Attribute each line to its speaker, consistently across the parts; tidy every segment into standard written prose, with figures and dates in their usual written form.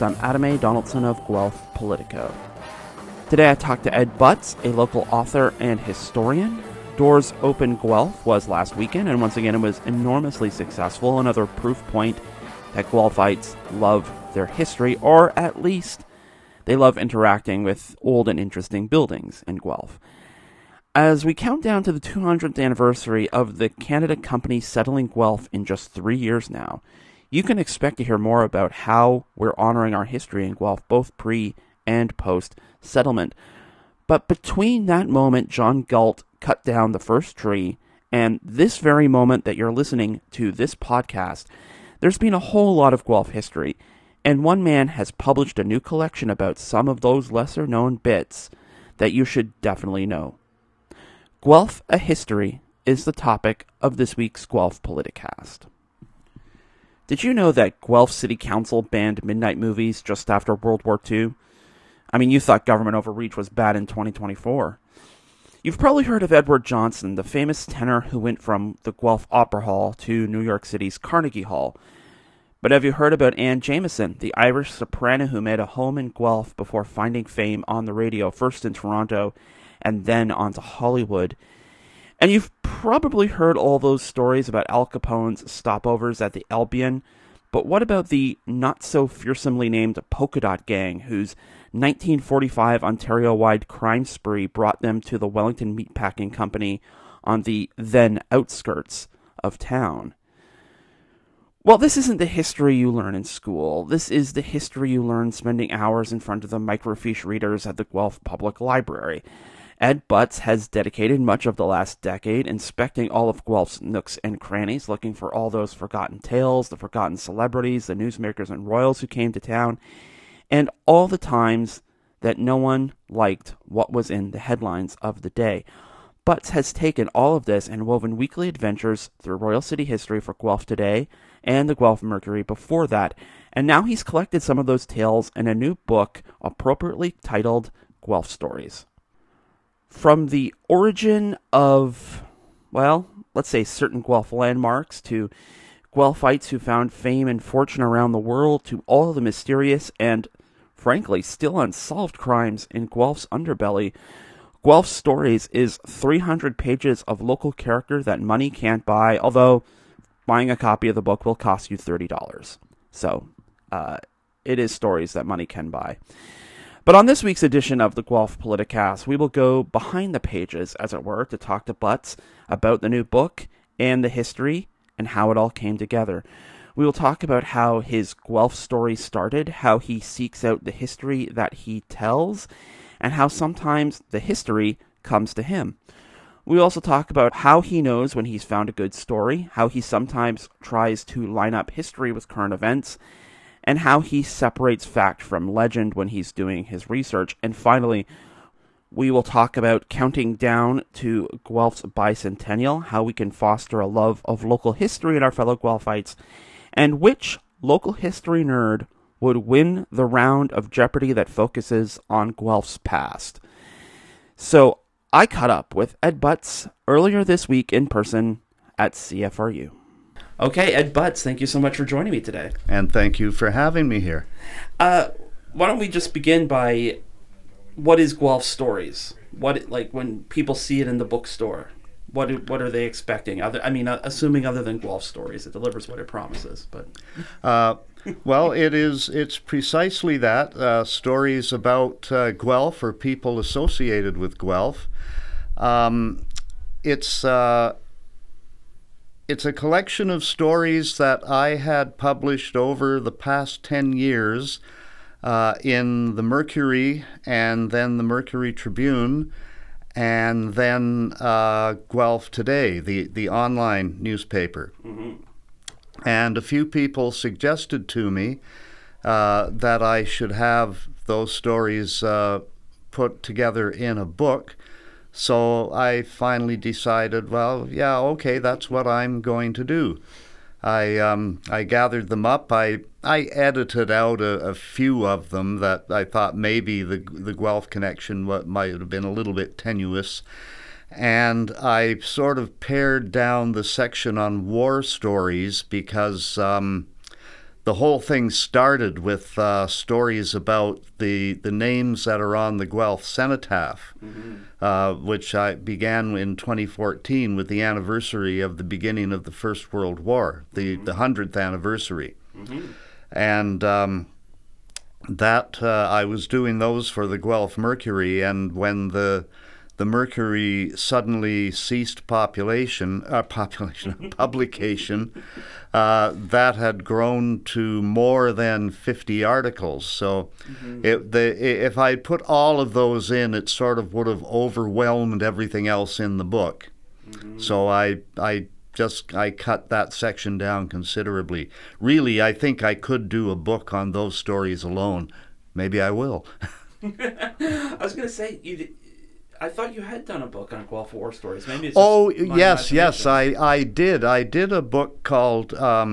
Speaker 1: I'm Adam A. Donaldson of Guelph Politico. Today I talked to Ed Butts, a local author and historian. Doors Open Guelph was last weekend, and once again it was enormously successful, another proof point that Guelphites love their history, or at least they love interacting with old and interesting buildings in Guelph. As we count down to the 200th anniversary of the Canada Company settling Guelph in just 3 years now, you can expect to hear more about how we're honoring our history in Guelph, both pre- and post-settlement. But between that moment John Galt cut down the first tree and this very moment that you're listening to this podcast, there's been a whole lot of Guelph history, and one man has published a new collection about some of those lesser-known bits that you should definitely know. Guelph, a History is the topic of this week's Guelph Politicast. Did you know that Guelph City Council banned midnight movies just after World War II? I mean, you thought government overreach was bad in 2024. You've probably heard of Edward Johnson, the famous tenor who went from the Guelph Opera Hall to New York City's Carnegie Hall. But have you heard about Anne Jameson, the Irish soprano who made a home in Guelph before finding fame on the radio, first in Toronto and then on to Hollywood? And you've probably heard all those stories about Al Capone's stopovers at the Albion, but what about the not-so-fearsomely named Polka Dot Gang, whose 1945 Ontario-wide crime spree brought them to the Wellington Meatpacking Company on the then outskirts of town? Well, this isn't the history you learn in school. This is the history you learn spending hours in front of the microfiche readers at the Guelph Public Library. Ed Butts has dedicated much of the last decade inspecting all of Guelph's nooks and crannies, looking for all those forgotten tales, the forgotten celebrities, the newsmakers and royals who came to town, and all the times that no one liked what was in the headlines of the day. Butts has taken all of this and woven weekly adventures through Royal City history for Guelph Today and the Guelph Mercury before that, and now he's collected some of those tales in a new book appropriately titled Guelph Stories. From the origin of, well, let's say certain Guelph landmarks, to Guelphites who found fame and fortune around the world, to all the mysterious and, frankly, still unsolved crimes in Guelph's underbelly, Guelph Stories is 300 pages of local character that money can't buy, although buying a copy of the book will cost you $30. So, it is stories that money can buy. But on this week's edition of the Guelph Politicast, we will go behind the pages, as it were, to talk to Butts about the new book and the history and how it all came together. We will talk about how his Guelph story started, how he seeks out the history that he tells, and how sometimes the history comes to him. We also talk about how he knows when he's found a good story, how he sometimes tries to line up history with current events, and how he separates fact from legend when he's doing his research. And finally, we will talk about counting down to Guelph's bicentennial, how we can foster a love of local history in our fellow Guelphites, and which local history nerd would win the round of Jeopardy that focuses on Guelph's past. So I caught up with Ed Butts earlier this week in person at CFRU. Okay, Ed Butts, thank you so much for joining me today.
Speaker 2: And thank you for having me here.
Speaker 1: Why don't we just begin by, what is Guelph Stories? Like when people see it in the bookstore, what are they expecting? Assuming other than Guelph Stories, it delivers what it promises. But
Speaker 2: well, it's precisely that, stories about Guelph or people associated with Guelph. It's a collection of stories that I had published over the past 10 years in the Mercury and then the Mercury Tribune and then Guelph Today, the online newspaper. Mm-hmm. And a few people suggested to me that I should have those stories put together in a book. So I finally decided, well, yeah, okay, that's what I'm going to do. I gathered them up. I edited out a few of them that I thought maybe the Guelph connection might have been a little bit tenuous. And I sort of pared down the section on war stories because the whole thing started with stories about the names that are on the Guelph cenotaph, which I began in 2014 with the anniversary of the beginning of the First World War, the 100th anniversary. And that I was doing those for the Guelph Mercury, and when the Mercury suddenly ceased publication, that had grown to more than 50 articles. So if I put all of those in, it sort of would have overwhelmed everything else in the book. So I cut that section down considerably. Really, I think I could do a book on those stories alone. Maybe I will.
Speaker 1: I was going to say, I thought you had done a book on Guelph War stories. Maybe it's
Speaker 2: yes, I did. I did a book called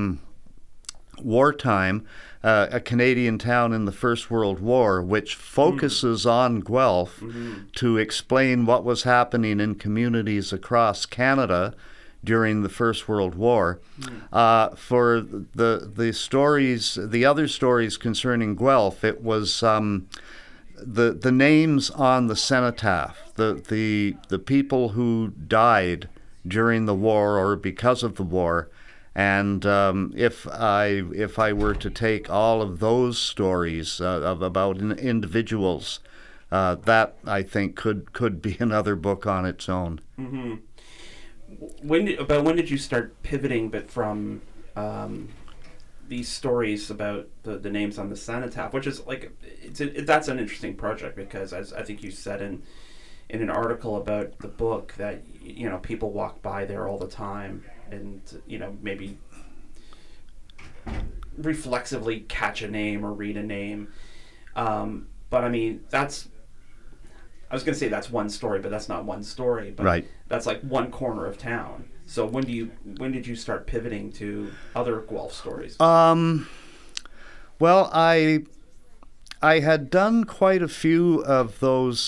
Speaker 2: Wartime, a Canadian town in the First World War, which focuses on Guelph to explain what was happening in communities across Canada during the First World War. For the stories, the other stories concerning Guelph, it was the names on the cenotaph, the people who died during the war or because of the war. And if I were to take all of those stories about individuals, that I think could be another book on its own.
Speaker 1: When did you start pivoting, but from these stories about the names on the cenotaph, which is like that's an interesting project, because as I think you said in an article about the book that people walk by there all the time and maybe reflexively catch a name or read a name, but I mean I was going to say that's one story, but that's not one story. But
Speaker 2: right.
Speaker 1: That's like one corner of town. So when did you start pivoting to other Guelph stories?
Speaker 2: Well, I had done quite a few of those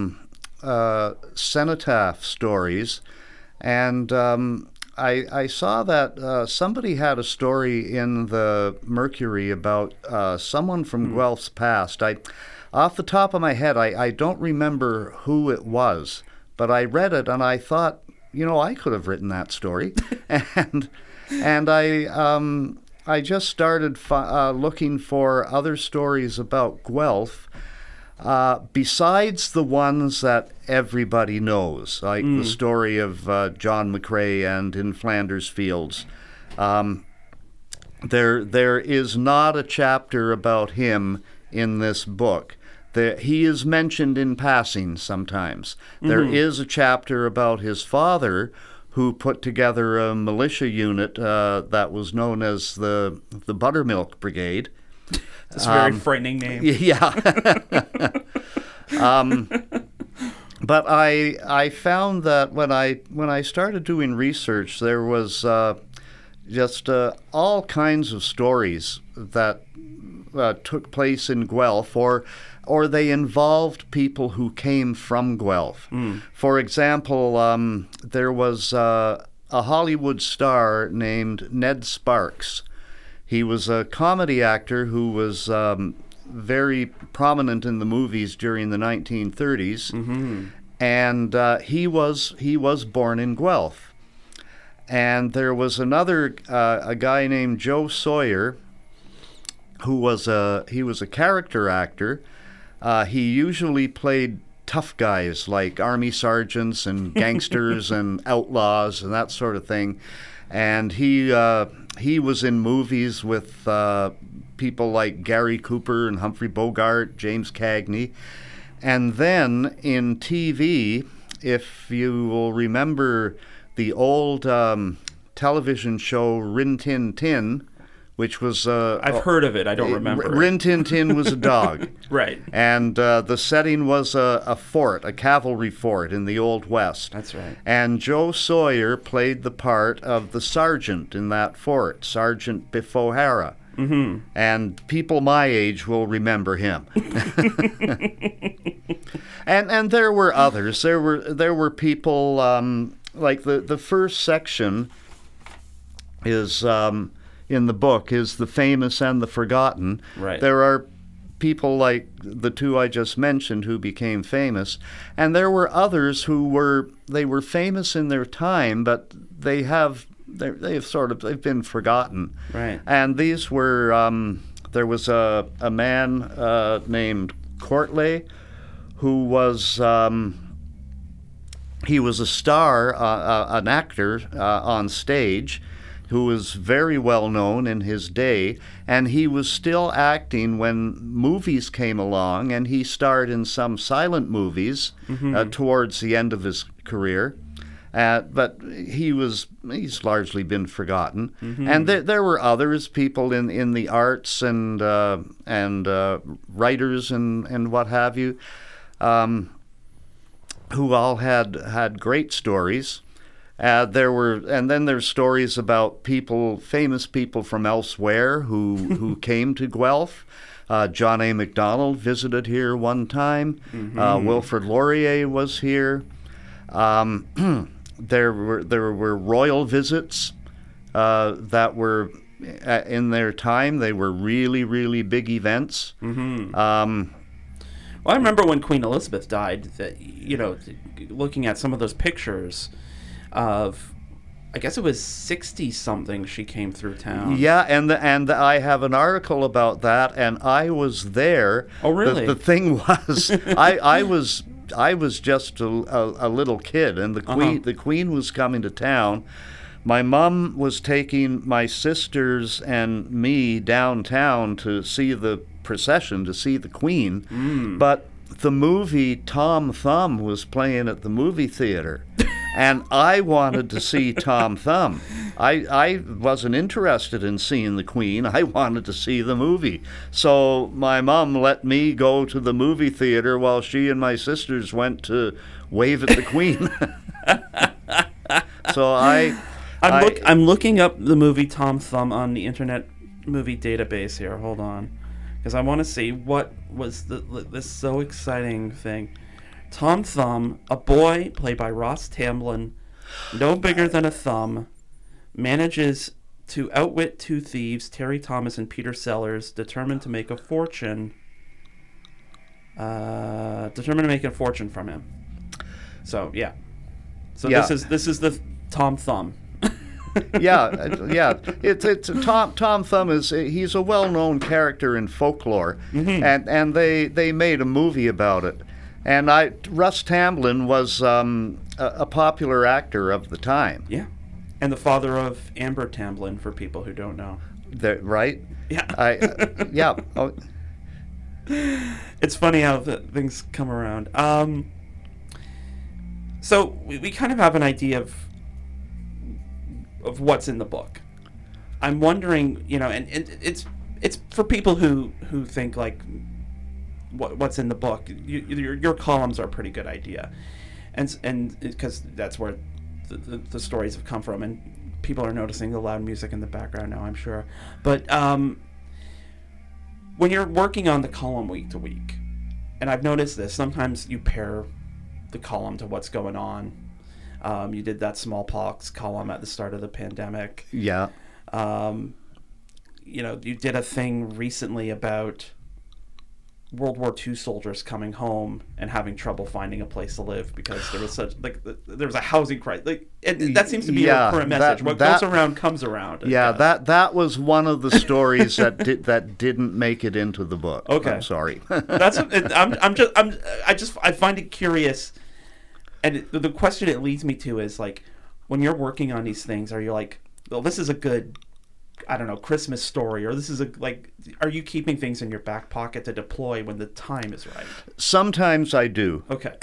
Speaker 2: cenotaph stories, and I saw that somebody had a story in the Mercury about someone from Guelph's past. Off the top of my head, I don't remember who it was, but I read it and I thought, I could have written that story, and I just started looking for other stories about Guelph, besides the ones that everybody knows, like the story of John McCrae and In Flanders Fields. There is not a chapter about him in this book. He is mentioned in passing sometimes. There is a chapter about his father, who put together a militia unit that was known as the Buttermilk Brigade.
Speaker 1: That's a very frightening name.
Speaker 2: Yeah. But I found that when I started doing research, there was just all kinds of stories that took place in Guelph, or they involved people who came from Guelph. For example, there was a Hollywood star named Ned Sparks. He was a comedy actor who was very prominent in the movies during the 1930s, and he was born in Guelph. And there was another a guy named Joe Sawyer, who was a character actor. He usually played tough guys like army sergeants and gangsters and outlaws and that sort of thing. And he was in movies with people like Gary Cooper and Humphrey Bogart, James Cagney. And then in TV, if you will remember the old television show Rin Tin Tin, which was...
Speaker 1: I've heard of it. I don't remember.
Speaker 2: Rin Tin Tin was a dog.
Speaker 1: Right.
Speaker 2: And the setting was a fort, a cavalry fort in the Old West.
Speaker 1: That's right.
Speaker 2: And Joe Sawyer played the part of the sergeant in that fort, Sergeant Biff O'Hara. And people my age will remember him. and there were others. There were people like the first section is in the book is the famous and the forgotten.
Speaker 1: Right.
Speaker 2: There are people like the two I just mentioned who became famous, and there were others who were famous in their time, but they've been forgotten.
Speaker 1: Right.
Speaker 2: And these were there was a man named Courtley who was he was a star, an actor on stage, who was very well known in his day, and he was still acting when movies came along, and he starred in some silent movies towards the end of his career. But he's largely been forgotten, and there were others, people in the arts and writers and what have you, who all had great stories. Then there's stories about famous people from elsewhere who came to Guelph. John A. Macdonald visited here one time. Wilfrid Laurier was here. There were royal visits that were in their time. They were really, really big events.
Speaker 1: Well, I remember when Queen Elizabeth died, that, looking at some of those pictures of, I guess it was 60-something she came through town.
Speaker 2: Yeah, and I have an article about that, and I was there.
Speaker 1: Oh, really?
Speaker 2: The thing was, I was just a little kid, and the Queen was coming to town. My mom was taking my sisters and me downtown to see the procession, to see the Queen, but the movie Tom Thumb was playing at the movie theater, and I wanted to see Tom Thumb. I wasn't interested in seeing the Queen. I wanted to see the movie. So my mom let me go to the movie theater while she and my sisters went to wave at the Queen. So
Speaker 1: I'm looking up the movie Tom Thumb on the Internet Movie Database here. Hold on, because I want to see what was this so exciting thing. Tom Thumb, a boy played by Ross Tamblyn, no bigger than a thumb, manages to outwit two thieves, Terry Thomas and Peter Sellers, determined to make a fortune from him. So yeah. So
Speaker 2: yeah.
Speaker 1: This is the Tom Thumb.
Speaker 2: yeah. It's Tom Thumb he's a well-known character in folklore, and they made a movie about it. And Russ Tamblyn was a popular actor of the time.
Speaker 1: Yeah, and the father of Amber Tamblyn, for people who don't know.
Speaker 2: Right?
Speaker 1: Yeah.
Speaker 2: Yeah. Oh.
Speaker 1: It's funny how things come around. So we kind of have an idea of what's in the book. I'm wondering, and it's for people who think like what's in the book. Your columns are a pretty good idea, and because that's where the stories have come from, and people are noticing the loud music in the background now, I'm sure. But when you're working on the column week to week, and I've noticed this, sometimes you pair the column to what's going on. You did that smallpox column at the start of the pandemic.
Speaker 2: Yeah.
Speaker 1: You did a thing recently about World War II soldiers coming home and having trouble finding a place to live because there was there was a housing crisis. That seems to be a current message. What goes around comes around.
Speaker 2: Yeah, that was one of the stories that didn't make it into the book.
Speaker 1: Okay,
Speaker 2: I'm sorry.
Speaker 1: I find it curious, and the question it leads me to is like, when you're working on these things, are you like, well, this is a good, I don't know, Christmas story, or this is are you keeping things in your back pocket to deploy when the time is right?
Speaker 2: Sometimes I do.
Speaker 1: Okay.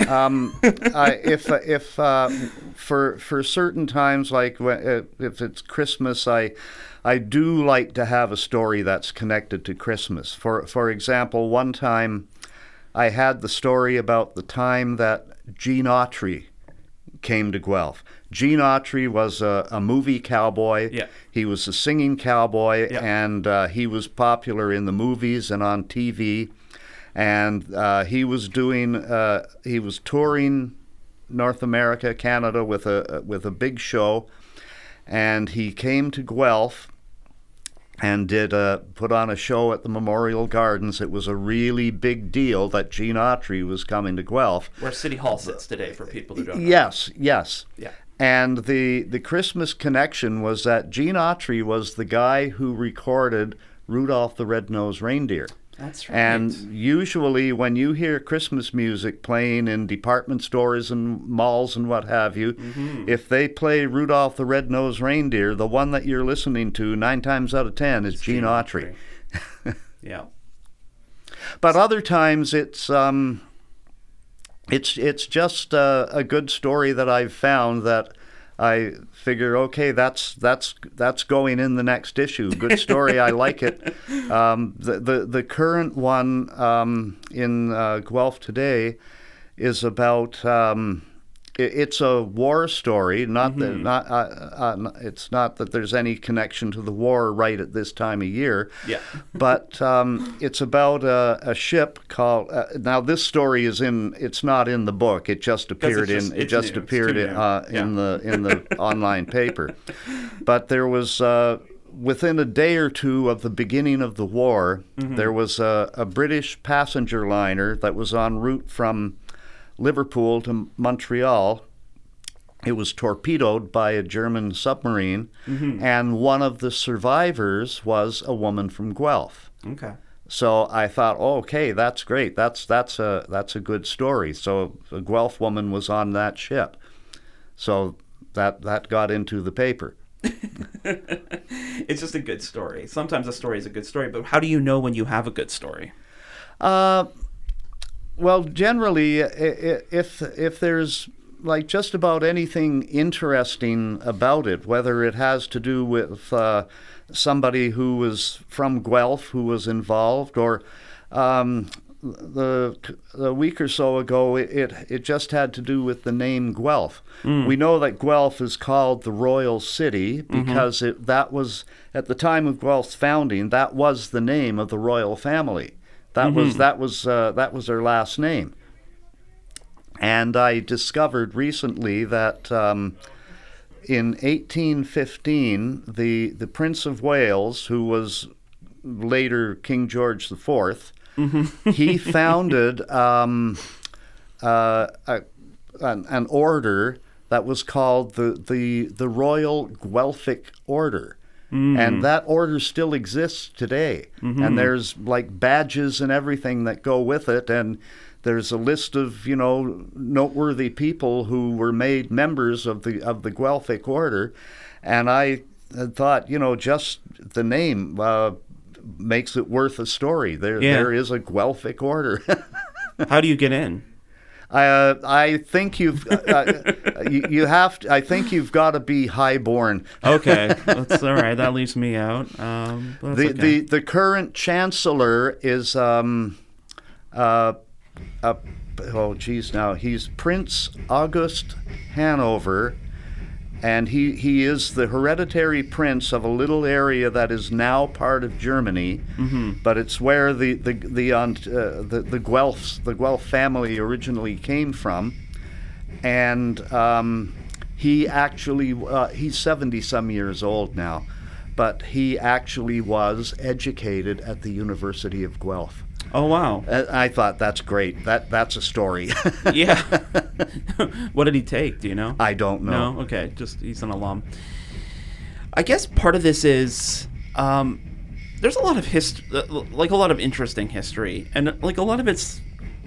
Speaker 2: For certain times, like if it's Christmas, I do like to have a story that's connected to Christmas. For example, one time I had the story about the time that Gene Autry came to Guelph. Gene Autry was a movie cowboy.
Speaker 1: Yeah.
Speaker 2: He was a singing cowboy,
Speaker 1: yeah.
Speaker 2: and he was popular in the movies and on TV. And he was touring North America, Canada with a big show, and he came to Guelph. and put on a show at the Memorial Gardens. It was a really big deal that Gene Autry was coming to Guelph.
Speaker 1: Where City Hall sits today, for people who don't know.
Speaker 2: Yes.
Speaker 1: Yeah.
Speaker 2: And the Christmas connection was that Gene Autry was the guy who recorded Rudolph the Red-Nosed Reindeer.
Speaker 1: That's right.
Speaker 2: And usually when you hear Christmas music playing in department stores and malls and what have you, if they play Rudolph the Red-Nosed Reindeer, the one that you're listening to 9 times out of 10 is Gene Autry.
Speaker 1: Yeah.
Speaker 2: But other times it's just a good story that I've found that I figure, okay, that's going in the next issue. Good story, I like it. The current one in Guelph today is about it's a war story. It's not that there's any connection to the war right at this time of year.
Speaker 1: Yeah.
Speaker 2: But it's about a ship called. Now this story it's not in the book. It just appeared in the online paper. But there was within a day or two of the beginning of the war, there was a British passenger liner that was en route from Liverpool to Montreal. It was torpedoed by a German submarine, and one of the survivors was a woman from Guelph.
Speaker 1: Okay.
Speaker 2: So I thought, oh, okay, that's great. That's a good story. So a Guelph woman was on that ship. So that got into the paper.
Speaker 1: It's just a good story. Sometimes a story is a good story, but how do you know when you have a good story?
Speaker 2: Well, generally, if there's like just about anything interesting about it, whether it has to do with somebody who was from Guelph who was involved, or the week or so ago, it just had to do with the name Guelph. We know that Guelph is called the Royal City because that was, at the time of Guelph's founding, that was the name of the royal family. That was their last name. And I discovered recently that in 1815, the Prince of Wales, who was later King George IV, he founded an order that was called the Royal Guelphic Order. And that order still exists today. And there's like badges and everything that go with it. And there's a list of, noteworthy people who were made members of the Guelphic Order. And I had thought, just the name makes it worth a story. There is a Guelphic Order.
Speaker 1: How do you get in?
Speaker 2: I think you've you have to, I think you've got to be highborn.
Speaker 1: Okay, that's all right. That leaves me out.
Speaker 2: The current chancellor is he's Prince August Hanover, and he is the hereditary prince of a little area that is now part of Germany, but it's where the Guelph family originally came from, and he actually he's 70-some years old now, but he actually was educated at the University of Guelph.
Speaker 1: Oh, wow.
Speaker 2: I thought that's great. That's a story.
Speaker 1: Yeah. What did he take? Do you know?
Speaker 2: I don't know.
Speaker 1: No? Okay. Just he's an alum. I guess part of this is there's a lot of like a lot of interesting history, and like a lot of it's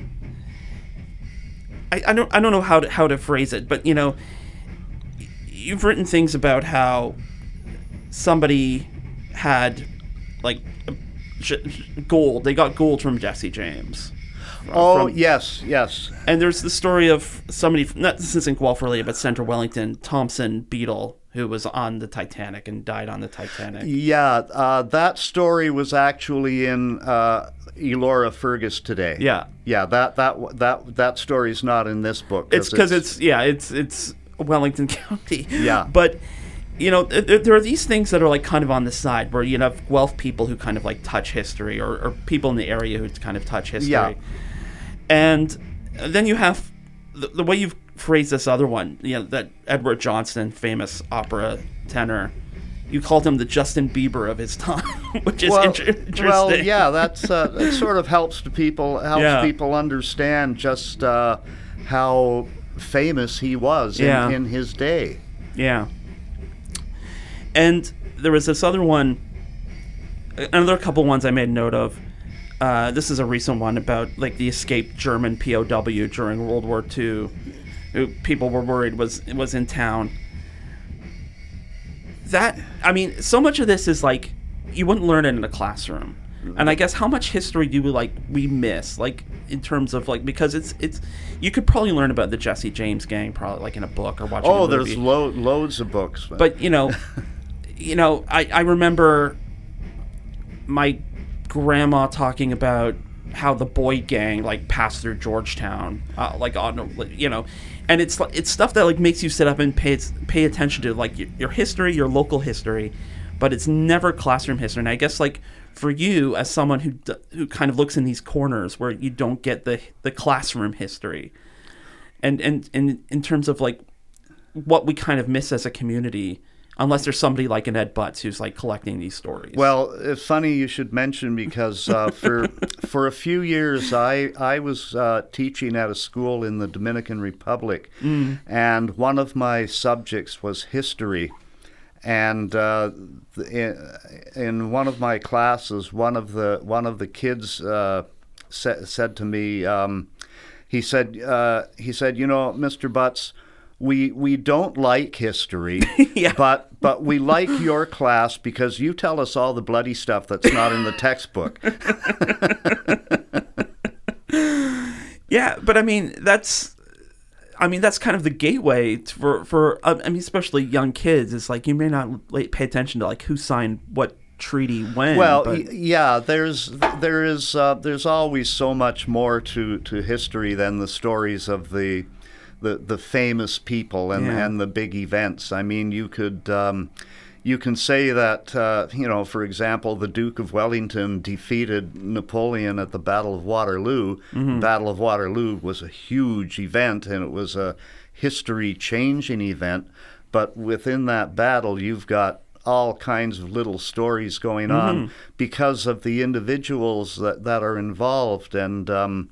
Speaker 1: I don't know how to phrase it, but you've written things about how somebody had like gold. They got gold from Jesse James.
Speaker 2: Yes.
Speaker 1: And there's the story of somebody, this isn't Guelph related, but Central Wellington, Thompson Beadle, who was on the Titanic and died on the Titanic.
Speaker 2: Yeah, that story was actually in Elora Fergus today.
Speaker 1: Yeah.
Speaker 2: Yeah, that story's not in this book.
Speaker 1: It's because it's Wellington County.
Speaker 2: Yeah.
Speaker 1: But there are these things that are like kind of on the side where you have Guelph people who kind of like touch history, or people in the area who kind of touch history.
Speaker 2: Yeah.
Speaker 1: And then you have the way you've phrased this other one, that Edward Johnston, famous opera tenor, you called him the Justin Bieber of his time. which is interesting.
Speaker 2: Well, yeah, that's it. Sort of helps people understand just how famous he was in his day.
Speaker 1: Yeah. And there was this other one, another couple ones I made note of. This is a recent one about like the escaped German POW during World War II, who people were worried was in town. So much of this is like you wouldn't learn it in a classroom. And I guess how much history do we miss, like in terms of like, because it's you could probably learn about the Jesse James gang probably like in a book or watching a movie.
Speaker 2: There's loads of books.
Speaker 1: But I remember my grandma talking about how the Boyd gang like passed through Georgetown, and it's stuff that like makes you sit up and pay attention to like your history, your local history, but it's never classroom history. And I guess like for you as someone who kind of looks in these corners where you don't get the classroom history, and in terms of like what we kind of miss as a community. Unless there's somebody like an Ed Butts who's like collecting these stories.
Speaker 2: Well, it's funny you should mention because for a few years I was teaching at a school in the Dominican Republic, and one of my subjects was history. And in one of my classes, one of the kids said to me, he said, Mr. Butts, we don't like history,
Speaker 1: yeah.
Speaker 2: but we like your class because you tell us all the bloody stuff that's not in the textbook.
Speaker 1: Yeah, but that's kind of the gateway for especially young kids. It's like you may not pay attention to like who signed what treaty when.
Speaker 2: Well, yeah, there's always so much more to history than the stories of the famous people and the big events. I mean, you can say that, for example, the Duke of Wellington defeated Napoleon at the Battle of Waterloo. Mm-hmm. The Battle of Waterloo was a huge event, and it was a history-changing event. But within that battle, you've got all kinds of little stories going on because of the individuals that are involved. And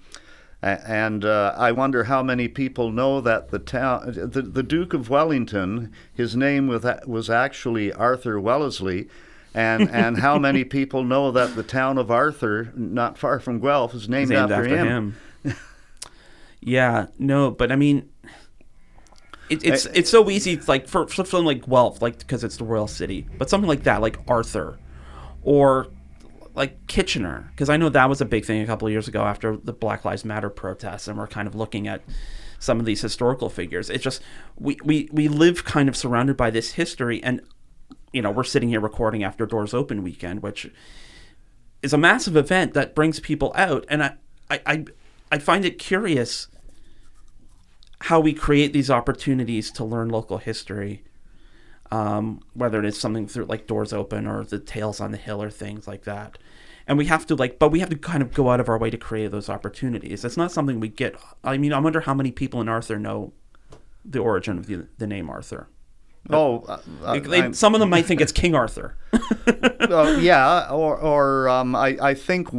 Speaker 2: I wonder how many people know that the Duke of Wellington, his name was actually Arthur Wellesley, and how many people know that the town of Arthur, not far from Guelph, is named after him.
Speaker 1: Yeah, no, but I mean, it's so easy, like for something like Guelph, like because it's the royal city, but something like that, like Arthur, or like Kitchener, because I know that was a big thing a couple of years ago after the Black Lives Matter protests, and we're kind of looking at some of these historical figures. It's just we live kind of surrounded by this history, and we're sitting here recording after Doors Open weekend, which is a massive event that brings people out, and I find it curious how we create these opportunities to learn local history. Whether it is something through like Doors Open or the Tales on the Hill or things like that. And we have to kind of go out of our way to create those opportunities. It's not something we get. I mean, I wonder how many people in Arthur know the origin of the name Arthur. Some of them might think it's King Arthur.
Speaker 2: Yeah, or I think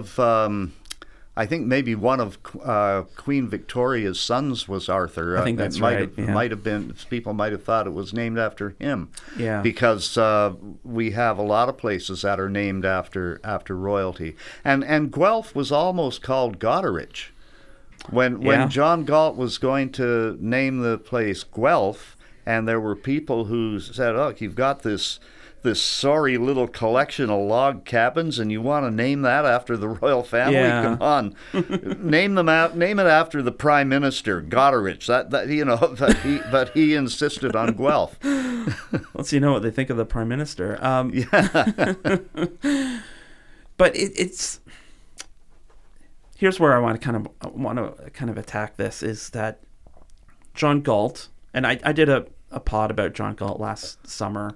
Speaker 2: maybe one of Queen Victoria's sons was Arthur.
Speaker 1: I think that's right.
Speaker 2: It might have been. People might have thought it was named after him.
Speaker 1: Yeah.
Speaker 2: Because we have a lot of places that are named after royalty, and Guelph was almost called Goderich. When John Galt was going to name the place Guelph, and there were people who said, "Oh, you've got this sorry little collection of log cabins, and you want to name that after the royal family?
Speaker 1: Yeah.
Speaker 2: Come on, name it after the Prime Minister, Goderich." But he insisted on Guelph.
Speaker 1: Let's what they think of the Prime Minister.
Speaker 2: Yeah.
Speaker 1: But it's here's where I want to kind of attack this, is that John Galt, and I did a pod about John Galt last summer.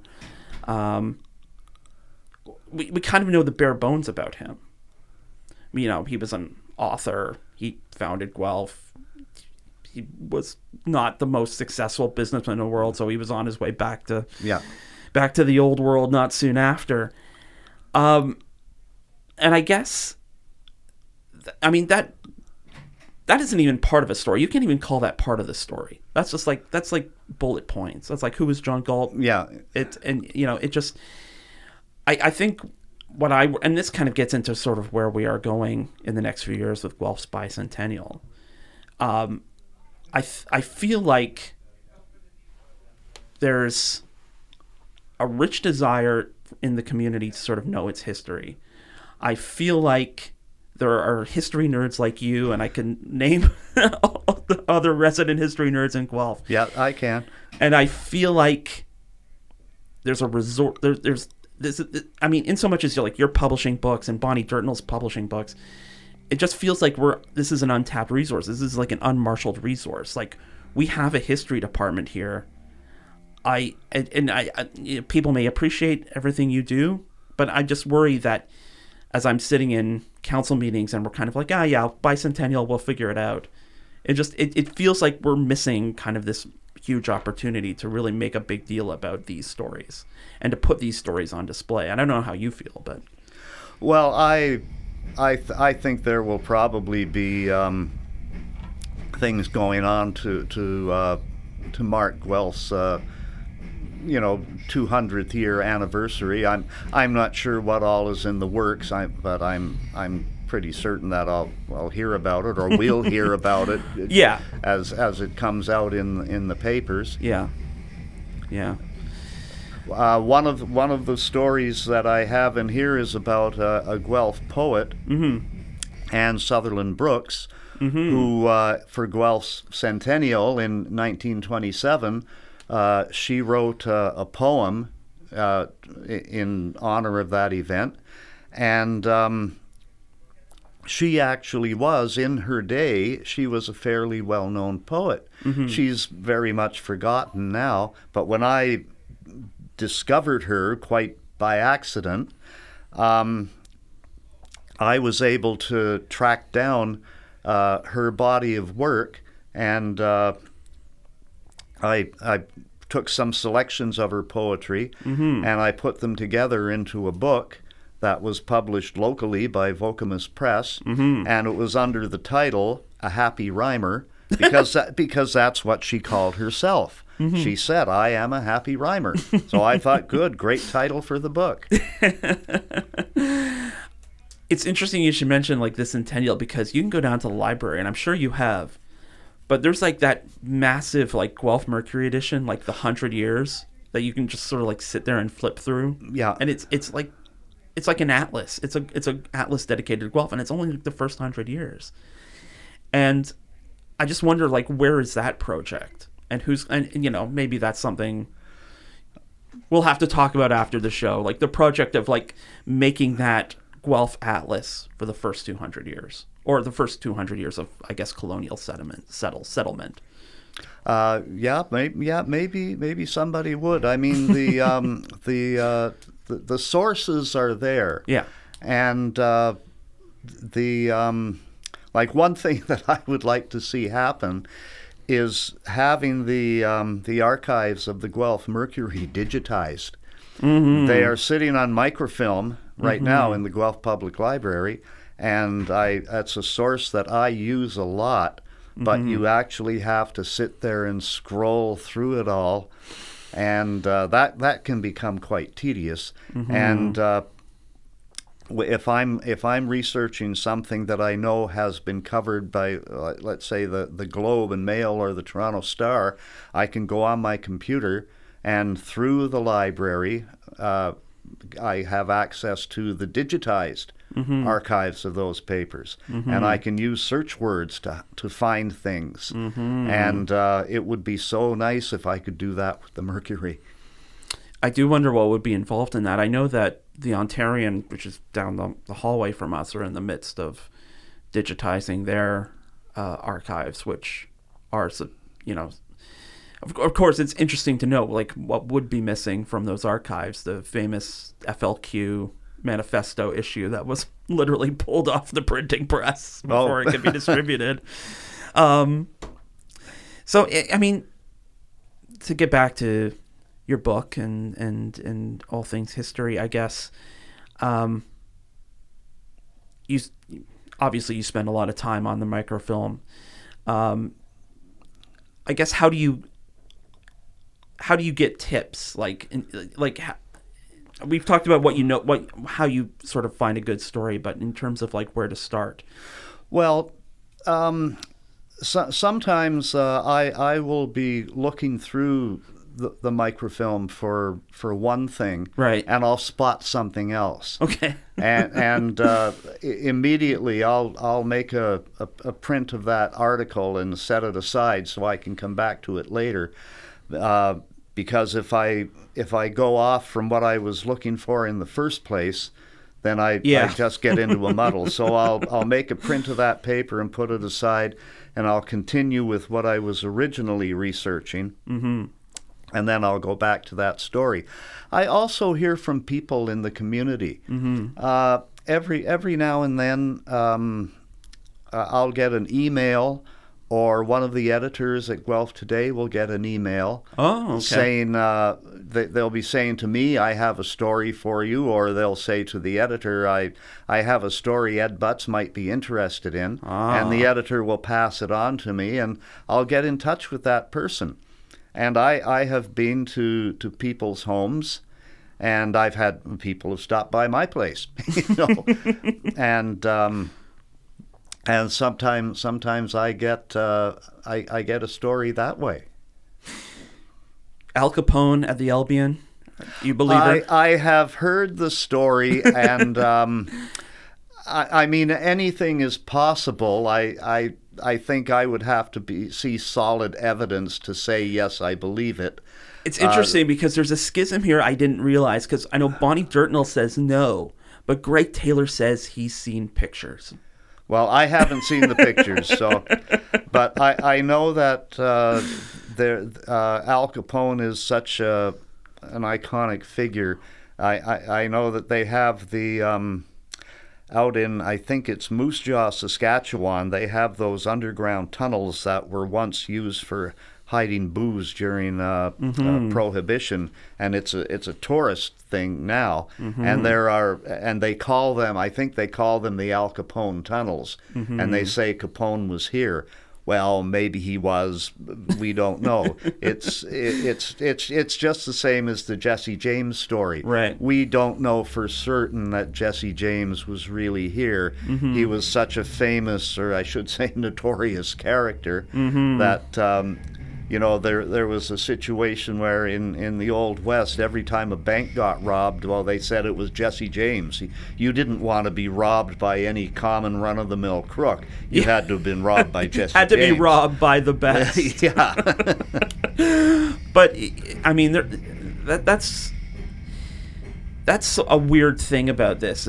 Speaker 1: We kind of know the bare bones about him. He was an author. He founded Guelph. He was not the most successful businessman in the world, so he was on his way back to the old world not soon after. And I guess, that isn't even part of a story. You can't even call that part of the story. That's just like, that's like bullet points. That's like, who was John Galt?
Speaker 2: Yeah.
Speaker 1: I think and this kind of gets into sort of where we are going in the next few years with Guelph's bicentennial. I feel like there's a rich desire in the community to sort of know its history. I feel like there are history nerds like you, and I can name all the other resident history nerds in Guelph.
Speaker 2: Yeah, I can.
Speaker 1: And I feel like there's a resort. There's in so much as you're publishing books and Bonnie Dirtnell's publishing books, it just feels like this is an untapped resource. This is like an unmarshaled resource. Like, we have a history department here. People may appreciate everything you do, but I just worry that as I'm sitting in council meetings and we're kind of like, bicentennial, we'll figure it out. It feels like we're missing kind of this huge opportunity to really make a big deal about these stories and to put these stories on display. I don't know how you feel, but
Speaker 2: well, I think there will probably be things going on to mark Guelph's 200th year anniversary. I'm not sure what all is in the works, but I'm pretty certain that I'll hear about it, or we'll hear about it.
Speaker 1: Yeah.
Speaker 2: As it comes out in the papers.
Speaker 1: Yeah.
Speaker 2: One of the stories that I have in here is about a Guelph poet, Anne Sutherland Brooks, who for Guelph's centennial in 1927. She wrote a poem in honor of that event, and she actually was, in her day, she was a fairly well-known poet. She's very much forgotten now, but when I discovered her quite by accident, I was able to track down her body of work, and I took some selections of her poetry, and I put them together into a book that was published locally by Vocamus Press, and it was under the title A Happy Rhymer, because that's what she called herself. She said, "I am a happy rhymer." So I thought, great title for the book.
Speaker 1: It's interesting you should mention like the centennial, because you can go down to the library, and I'm sure you have, but there's like that massive like Guelph Mercury edition, like the 100 years, that you can just sort of like sit there and flip through.
Speaker 2: Yeah.
Speaker 1: And it's like an atlas. It's a atlas dedicated to Guelph, and it's only like the first 100 years. And I just wonder, like, where is that project? And maybe that's something we'll have to talk about after the show, like the project of like making that Guelph Atlas for the first 200 years, or the first 200 years of, I guess, colonial settlement. Maybe somebody would. I mean, the sources are there. Yeah.
Speaker 2: And like one thing that I would like to see happen is having the archives of the Guelph Mercury digitized. They are sitting on microfilm right now in the Guelph Public Library, and that's a source that I use a lot, but you actually have to sit there and scroll through it all, and that can become quite tedious. And if I'm researching something that I know has been covered by, let's say, the Globe and Mail or the Toronto Star, I can go on my computer, and through the library, I have access to the digitized archives of those papers, and I can use search words to find things. And it would be so nice if I could do that with the Mercury.
Speaker 1: I do wonder what would be involved in that. I know that the Ontarian, which is down the hallway from us, are in the midst of digitizing their archives, which are, of course, it's interesting to know like what would be missing from those archives. The famous FLQ manifesto issue that was literally pulled off the printing press before it could be distributed. So, I mean, to get back to your book and all things history, I guess, you obviously you spend a lot of time on the microfilm. I guess how do you get tips? We've talked about what you know, how you sort of find a good story, but in terms of like where to start.
Speaker 2: Well, sometimes I will be looking through the microfilm for one thing,
Speaker 1: right,
Speaker 2: and I'll spot something else.
Speaker 1: Okay,
Speaker 2: and immediately I'll make a print of that article and set it aside so I can come back to it later. Because if I go off from what I was looking for in the first place, then I just get into a muddle. So I'll make a print of that paper and put it aside, and I'll continue with what I was originally researching.
Speaker 1: Mm-hmm.
Speaker 2: And then I'll go back to that story. I also hear from people in the community.
Speaker 1: Mm-hmm.
Speaker 2: Every now and then I'll get an email, or one of the editors at Guelph Today will get an email saying, they'll be saying to me, I have a story for you, or they'll say to the editor, I have a story Ed Butts might be interested in, and the editor will pass it on to me, and I'll get in touch with that person. And I have been to people's homes, and I've had people have stopped by my place, and sometimes I get a story that way.
Speaker 1: Al Capone at the Albion, you believe it?
Speaker 2: I have heard the story, and I mean, anything is possible. I think I would have to see solid evidence to say, yes, I believe it.
Speaker 1: It's interesting because there's a schism here I didn't realize, because I know Bonnie Dirtnell says no, but Greg Taylor says he's seen pictures.
Speaker 2: Well, I haven't seen the pictures, but I know that Al Capone is such an iconic figure. I know that they have the... out in, I think it's Moose Jaw, Saskatchewan, they have those underground tunnels that were once used for hiding booze during Prohibition, and it's a tourist thing now. Mm-hmm. And they call them, I think they call them the Al Capone tunnels, and they say Capone was here. Well, maybe he was. We don't know. It's just the same as the Jesse James story.
Speaker 1: Right.
Speaker 2: We don't know for certain that Jesse James was really here. Mm-hmm. He was such a famous, or I should say notorious character, that there was a situation where in the Old West, every time a bank got robbed, well, they said it was Jesse James. You didn't want to be robbed by any common run-of-the-mill crook. You had to have been robbed by Jesse James.
Speaker 1: Had to be robbed by the best.
Speaker 2: Yeah.
Speaker 1: But, I mean, that's a weird thing about this.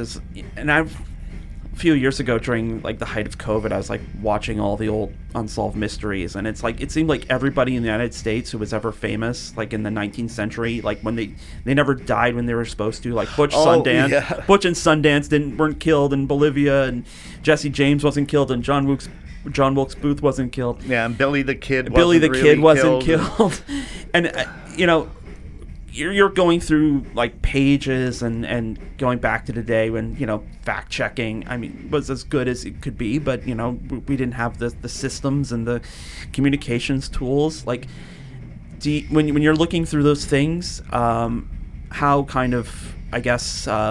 Speaker 1: A few years ago, during like the height of COVID, I was like watching all the old unsolved mysteries, and it's like it seemed like everybody in the United States who was ever famous, like in the 19th century, like when they never died when they were supposed to, like Butch and Sundance weren't killed in Bolivia, and Jesse James wasn't killed, and John Wilkes Booth wasn't killed.
Speaker 2: Yeah, and Billy the Kid
Speaker 1: wasn't killed. And you're going through like pages and going back to the day when fact checking, I mean, was as good as it could be, but we didn't have the systems and the communications tools. Like, when you're looking through those things, how kind of I guess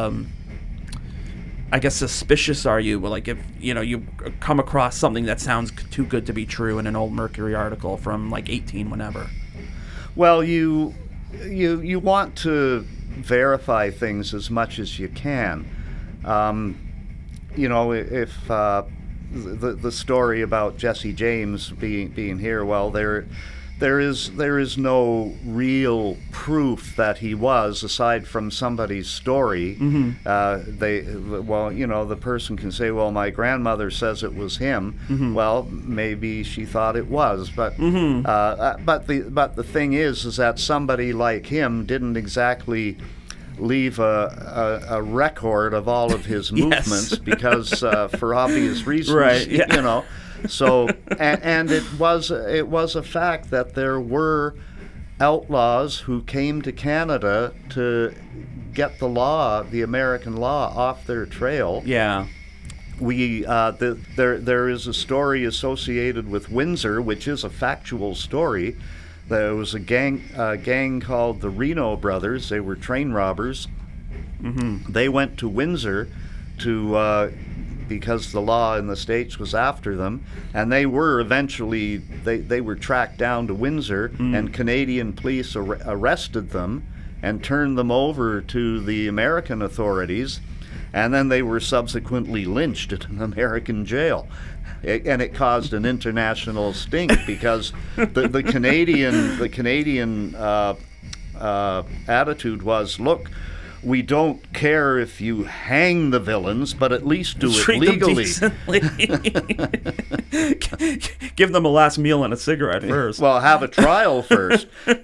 Speaker 1: suspicious are you? Like, if you come across something that sounds too good to be true in an old Mercury article from like 18 whenever.
Speaker 2: Well, you want to verify things as much as you can. If the story about Jesse James being here, well, there is no real proof that he was, aside from somebody's story. Mm-hmm. The person can say, well, my grandmother says it was him. Mm-hmm. Well, maybe she thought it was, but but the thing is that somebody like him didn't exactly leave a record of all of his movements because for obvious reasons,
Speaker 1: right? Yeah.
Speaker 2: So, and it was a fact that there were outlaws who came to Canada to get the American law, off their trail.
Speaker 1: Yeah.
Speaker 2: There is a story associated with Windsor, which is a factual story. There was a gang called the Reno Brothers. They were train robbers.
Speaker 1: Mm-hmm.
Speaker 2: They went to Windsor because the law in the States was after them, and they were eventually they were tracked down to Windsor, and Canadian police arrested them and turned them over to the American authorities, and then they were subsequently lynched at an American jail. And it caused an international stink because the Canadian attitude was, look, we don't care if you hang the villains, but at least do
Speaker 1: Treat
Speaker 2: it legally.
Speaker 1: Give them a last meal and a cigarette first.
Speaker 2: Well, have a trial first.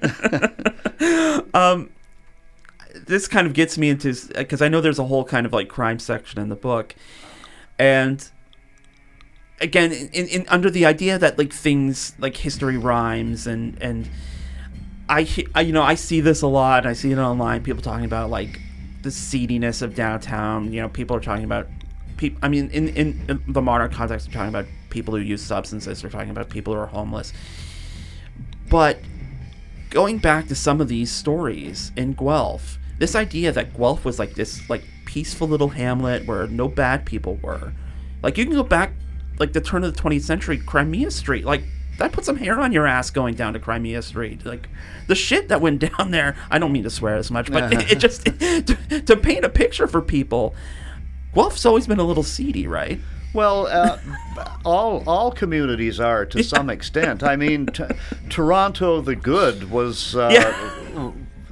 Speaker 1: This kind of gets me into, because I know there's a whole kind of like crime section in the book, and again, in under the idea that like things like history rhymes, and I see this a lot. I see it online. People talking about like the seediness of downtown. People are talking about people. I mean, in the modern context, they're talking about people who use substances. They're talking about people who are homeless. But going back to some of these stories in Guelph, this idea that Guelph was like this like peaceful little hamlet where no bad people were. Like, you can go back like the turn of the 20th century, Crimea Street, like that put some hair on your ass going down to Crimea Street. Like the shit that went down there. I don't mean to swear as much, but it just to paint a picture for people. Guelph's always been a little seedy, right?
Speaker 2: Well, all communities are to some extent. I mean, Toronto the Good was, the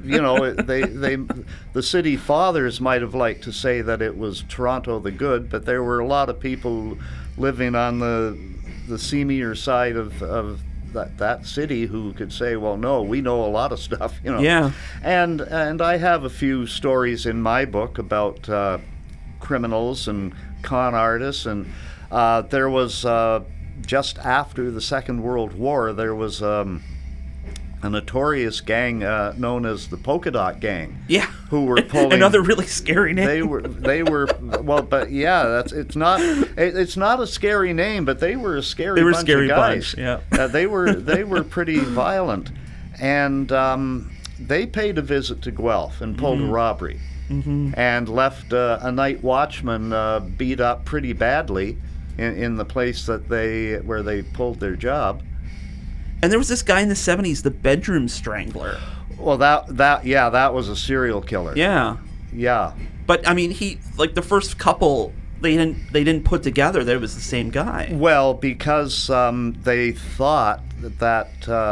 Speaker 2: city fathers might have liked to say that it was Toronto the Good, but there were a lot of people living on the seamier side of that city who could say, well, no, we know a lot of stuff,
Speaker 1: Yeah.
Speaker 2: And I have a few stories in my book about criminals and con artists, and there was just after the Second World War, there was a notorious gang known as the Polka Dot Gang.
Speaker 1: Yeah,
Speaker 2: who were pulling
Speaker 1: another really scary name.
Speaker 2: They were well, but yeah, it's not a scary name, but they were a scary
Speaker 1: They were
Speaker 2: bunch
Speaker 1: scary
Speaker 2: of guys.
Speaker 1: bunch, yeah.
Speaker 2: They were pretty violent, and they paid a visit to Guelph and pulled a robbery. Mm-hmm. And left a night watchman beat up pretty badly in the place where they pulled their job.
Speaker 1: And there was this guy in the 70s, the Bedroom Strangler.
Speaker 2: Well, that was a serial killer.
Speaker 1: Yeah.
Speaker 2: Yeah.
Speaker 1: But I mean, the first couple, they didn't put together that it was the same guy.
Speaker 2: Well, because they thought that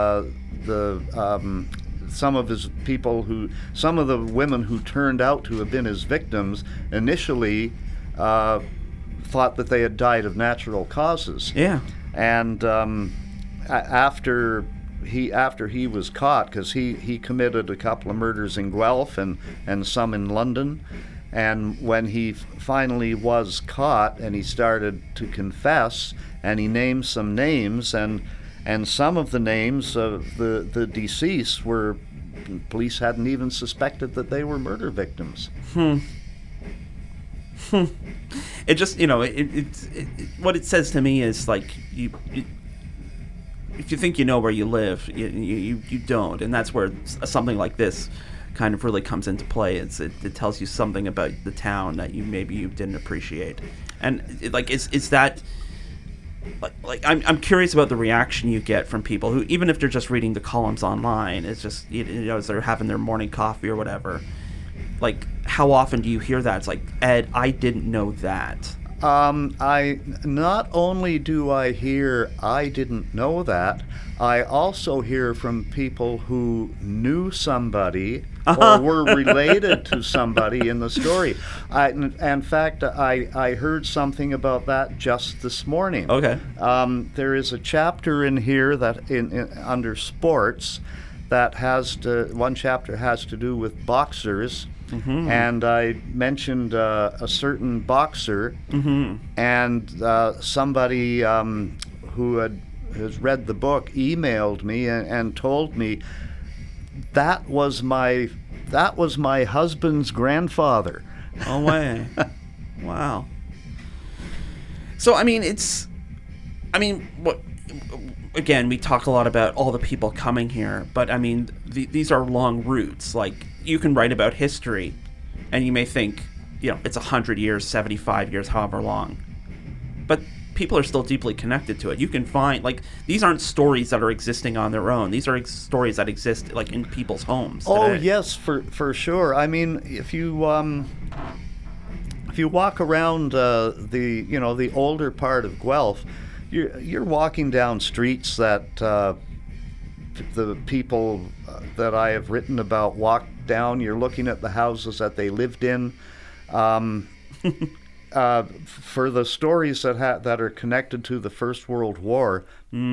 Speaker 2: some of the women who turned out to have been his victims initially thought that they had died of natural causes.
Speaker 1: Yeah.
Speaker 2: And after he was caught, because he committed a couple of murders in Guelph and some in London, and when he finally was caught and he started to confess, and he named some names, and some of the names of the deceased were, police hadn't even suspected that they were murder victims.
Speaker 1: It just, what it says to me is like, you if you think you know where you live, you don't, and that's where something like this kind of really comes into play. It tells you something about the town that you didn't appreciate, and is that like I'm curious about the reaction you get from people who, even if they're just reading the columns online, it's just as they're having their morning coffee or whatever. Like, how often do you hear that? It's like, Ed, I didn't know that.
Speaker 2: I not only do I hear I didn't know that, I also hear from people who knew somebody or were related to somebody in the story. In fact, I heard something about that just this morning.
Speaker 1: Okay.
Speaker 2: There is a chapter in here that under sports that one chapter has to do with boxers. Mm-hmm. And I mentioned a certain boxer, mm-hmm. and somebody who has read the book emailed me and told me that was my that was my husband's grandfather.
Speaker 1: Oh, way. Wow. So, I mean, again, we talk a lot about all the people coming here, but I mean, these are long routes. Like, you can write about history, and you may think, it's 100 years, 75 years, however long. But people are still deeply connected to it. You can find, these aren't stories that are existing on their own. These are stories that exist, in people's homes today.
Speaker 2: Oh, yes, for sure. I mean, if you walk around the older part of Guelph, you're walking down streets that the people that I have written about walked down. You're looking at the houses that they lived in. For the stories that are connected to the First World War,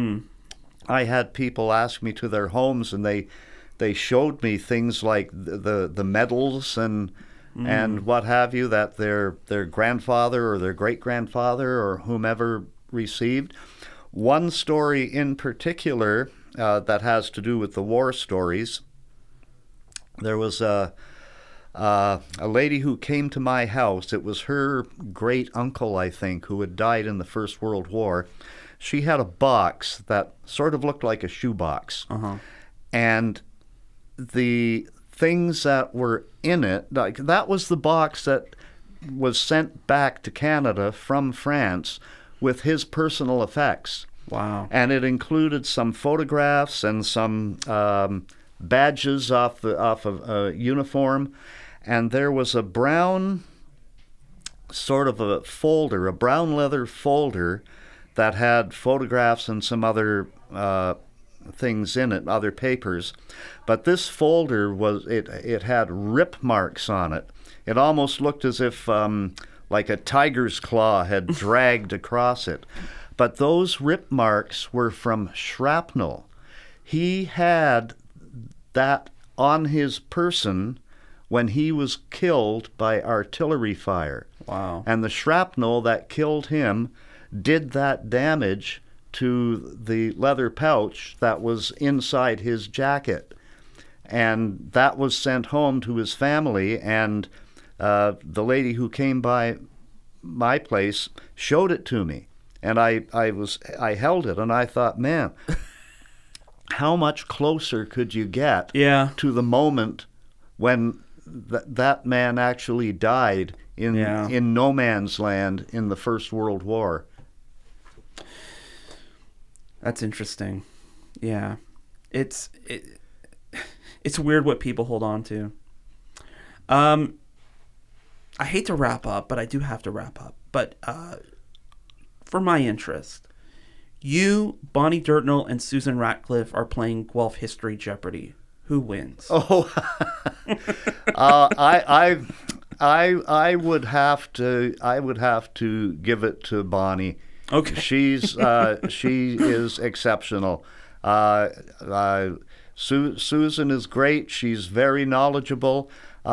Speaker 2: I had people ask me to their homes, and they showed me things like the medals and what have you that their grandfather or their great-grandfather or whomever received. One story in particular that has to do with the war stories. There was a lady who came to my house. It was her great uncle, I think, who had died in the First World War. She had a box that sort of looked like a shoebox. And the things that were in it, that was the box that was sent back to Canada from France with his personal effects.
Speaker 1: Wow.
Speaker 2: And it included some photographs and some badges off of a uniform. And there was a brown sort of a folder, a brown leather folder that had photographs and some other things in it, other papers. But this folder it had rip marks on it. It almost looked as if like a tiger's claw had dragged across it. But those rip marks were from shrapnel. He had that on his person when he was killed by artillery fire.
Speaker 1: Wow.
Speaker 2: And the shrapnel that killed him did that damage to the leather pouch that was inside his jacket. And that was sent home to his family, and the lady who came by my place showed it to me. And I held it, and I thought, man, how much closer could you get to the moment when that man actually died in no man's land in the First World War?
Speaker 1: That's interesting. Yeah. It's weird what people hold on to. I hate to wrap up, but I do have to wrap up. But for my interest, you, Bonnie Dirtnell, and Susan Ratcliffe are playing Guelph History Jeopardy. Who wins?
Speaker 2: Oh, I would have to give it to Bonnie.
Speaker 1: Okay.
Speaker 2: she is exceptional. Susan is great. She's very knowledgeable.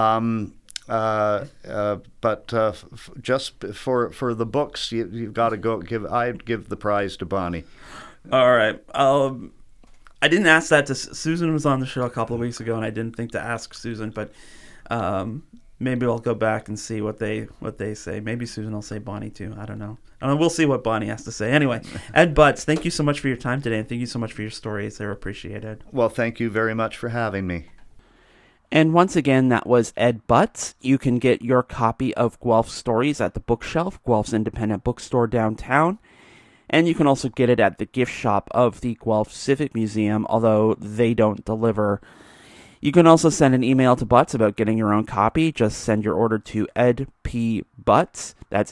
Speaker 2: But just for the books, you've got to go. I'd give the prize to Bonnie.
Speaker 1: All right. I didn't ask that to Susan. Was on the show a couple of weeks ago, and I didn't think to ask Susan, but maybe I'll go back and see what they say. Maybe Susan will say Bonnie too. I don't know. We'll see what Bonnie has to say. Anyway, Ed Butts, thank you so much for your time today, and thank you so much for your stories. They're appreciated.
Speaker 2: Well, thank you very much for having me.
Speaker 1: And once again, that was Ed Butts. You can get your copy of Guelph Stories at the Bookshelf, Guelph's independent bookstore downtown. And you can also get it at the gift shop of the Guelph Civic Museum, although they don't deliver. You can also send an email to Butts about getting your own copy. Just send your order to Ed P. Butts, that's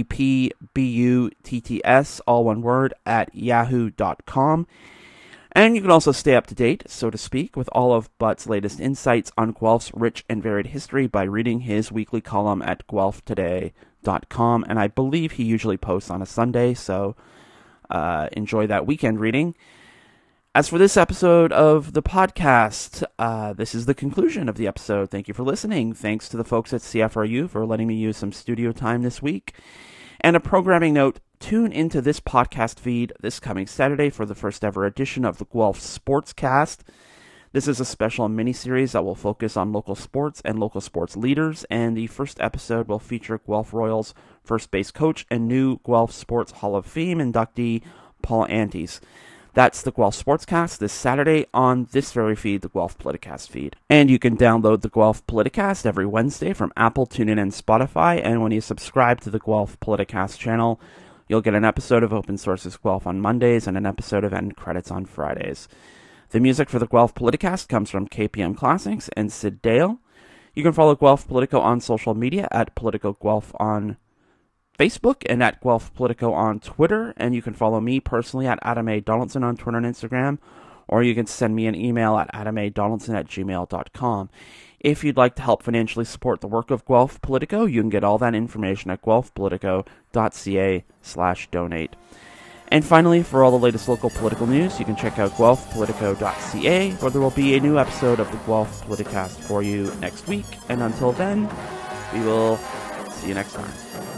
Speaker 1: EDPBUTTS, all one word, at yahoo.com. And you can also stay up to date, so to speak, with all of Butts' latest insights on Guelph's rich and varied history by reading his weekly column at guelphtoday.com. And I believe he usually posts on a Sunday, so enjoy that weekend reading. As for this episode of the podcast, this is the conclusion of the episode. Thank you for listening. Thanks to the folks at CFRU for letting me use some studio time this week. And a programming note, tune into this podcast feed this coming Saturday for the first ever edition of the Guelph Sportscast. This is a special mini-series that will focus on local sports and local sports leaders, and the first episode will feature Guelph Royals first base coach and new Guelph Sports Hall of Fame inductee Paul Antes. That's the Guelph Sportscast this Saturday on this very feed, the Guelph Politicast feed. And you can download the Guelph Politicast every Wednesday from Apple, TuneIn, and Spotify, and when you subscribe to the Guelph Politicast channel, you'll get an episode of Open Sources Guelph on Mondays and an episode of End Credits on Fridays. The music for the Guelph Politicast comes from KPM Classics and Sid Dale. You can follow Guelph Politico on social media at Politico Guelph on Facebook and at Guelph Politico on Twitter, and you can follow me personally at Adam A. Donaldson on Twitter and Instagram, or you can send me an email at adamadonaldson@gmail.com. If you'd like to help financially support the work of Guelph Politico, you can get all that information at guelphpolitico.ca/donate. And finally, for all the latest local political news, you can check out guelphpolitico.ca, where there will be a new episode of the Guelph Politicast for you next week. And until then, we will see you next time.